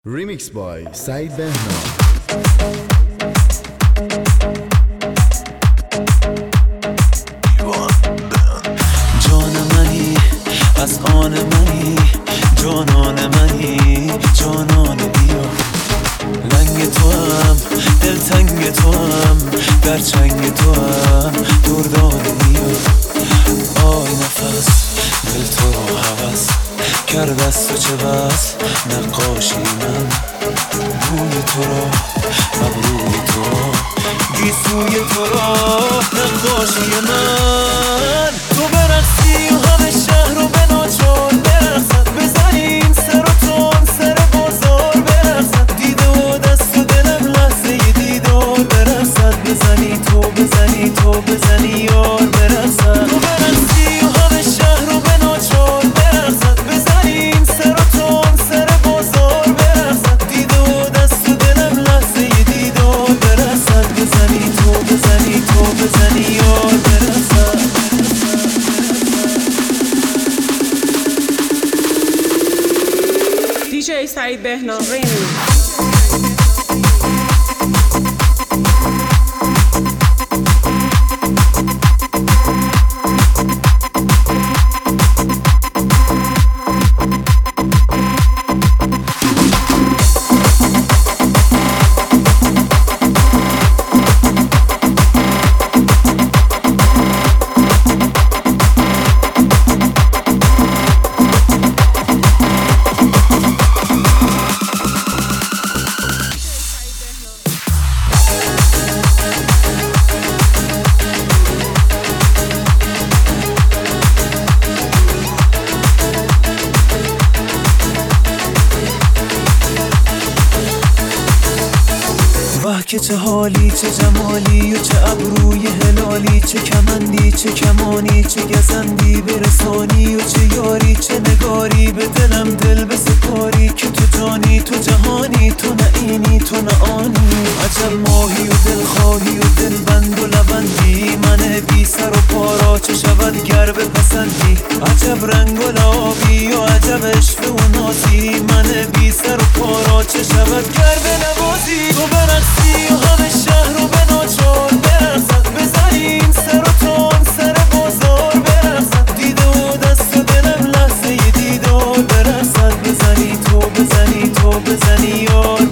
Remix by سعید بهنام. جان منی از آن منی، جانان منی، جانان بیا. لنگ تو هم دلتنگ تو هم، در چنگ تو هم دردان بیا. آی نفس دل تو رو هوس کرد از تو چه بس نقاشی من. روی تو رو ابروی تو رو گیسوی تو رو نقاشی من. تو برقصی و همه شهر رو به ناچار برقصد، بزنیم سر و تون سر بازار برقصد. دیده و دست و دلم لحظه ی دیدار برقصد، بزنی تو بزنی تو بزنی یار برقصد. تو برقصی و همه شهر رو به ناچار برقصد، بزنیم سر و تون سر بازار برقصد. دیده و دست و دلم لحظه ی دیدار برقصد، بزنی تو بزنی تو بزنی یار برقصد. DJ سعید بهنام ریمیکس. که چه حالی چه جمالی و چه ابروی هلالی، چه کمندی چه کمانی چه گزندی برسانی و چه یاری چه نگاری به دلم دل بسپاری. که تو جانی تو جهانی تو نه اینی تو نه آنی. عجب ماهی و دلخواهی و دلبند و لبندی، من بی سر و پارا چه شود گر بپسندی. عجب رنگ و لابی و عجب عشق و نازی، من بی سر و پارا چه شود گر بنوازی. تو برقصی و همه شهر رو به ناچار برقصد، بزنیم سر و تون سر بازار برقصد. دیده و دست و دلم لحظه ی دیدار برقصد، بزنی تو بزنی تو بزنی یار